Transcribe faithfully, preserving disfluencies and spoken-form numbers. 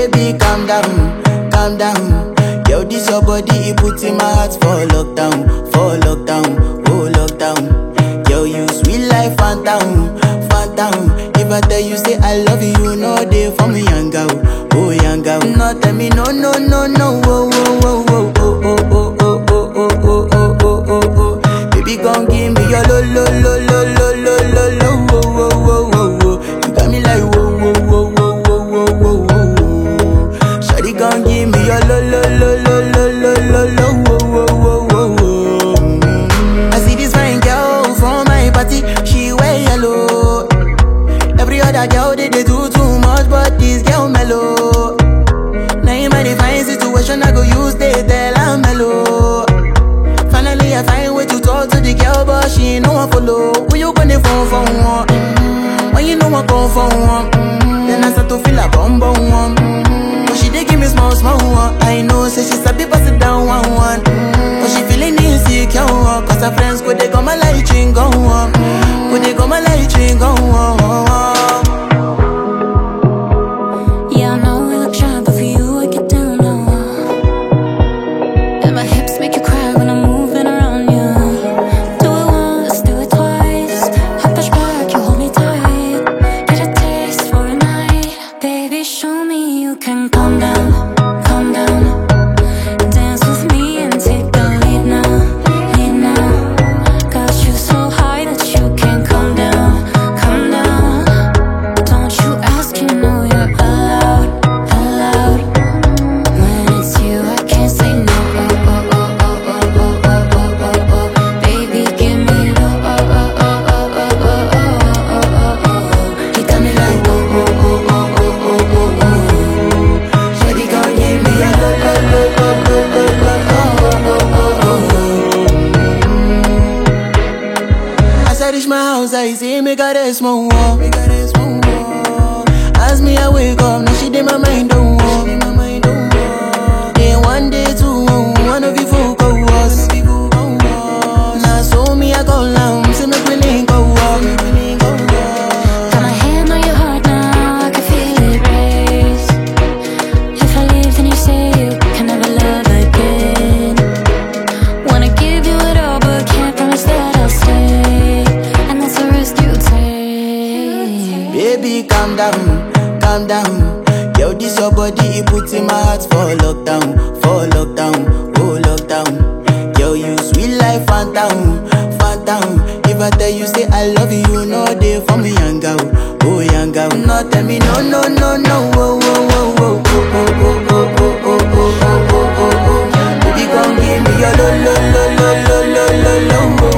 Baby, calm down, calm down. Yo, this your body, it puts in my heart for lockdown, for lockdown, oh lockdown. Yo, you sweet life, phantom, phantom. If I tell you say I love you, no day for me, young girl, oh young girl. No tell me no, no, no, no, oh, oh, oh, oh, oh, oh, oh, oh, oh, oh, oh, oh, oh, oh. Baby, gon' give me your lo, lo, lo, lo, lo, lo, lo, lo, oh, oh, oh, oh, oh. You got me like whoa, whoa, whoa, whoa, whoa, whoa, whoa, whoa. Shawty gon' give me your lo, lo, lo, lo, lo, lo, lo, lo, oh, oh, oh, oh, oh. Mm. I see this fine girl from my party, she wear yellow. Every other girl they, they do too much, but this girl mellow. Now in my divine situation, I go use they tell I'm mellow. Finally I find way to talk to the girl, but she ain't no one follow. Who you gonna phone for one? Mm-hmm. When you know I come for one, mm-hmm. Then I start to feel a bum bum one. Mm-hmm. But she dey give me small small one. I know say she sabi pass it down one one. Mm-hmm. But she feeling insecure, cause her friends go they come my light ring go on. Go they come my light ring go on. I say make her rest more. As me I wake up, now she did my mind don't walk. Then one day two, one of you folk go was. Now so me I go down, see me willing go walk. Got my hand on your heart now, I can feel it race. If I leave then you say you can never love again. Wanna give you it all but can't promise that I'll stay. Baby, calm down, calm down. Yo, this your body, it puts in my heart for lockdown, for lockdown, oh lockdown. Yo, you sweet life, phantom, phantom. If I tell you say I love you, no day for me, young girl, oh young girl. No tell me no, no, no, no, oh, oh, oh, oh, oh, oh, oh, oh, oh, oh, oh, oh, oh, oh. Baby, gon' give me your lo, lo, lo, lo, lo, lo, lo, lo, oh.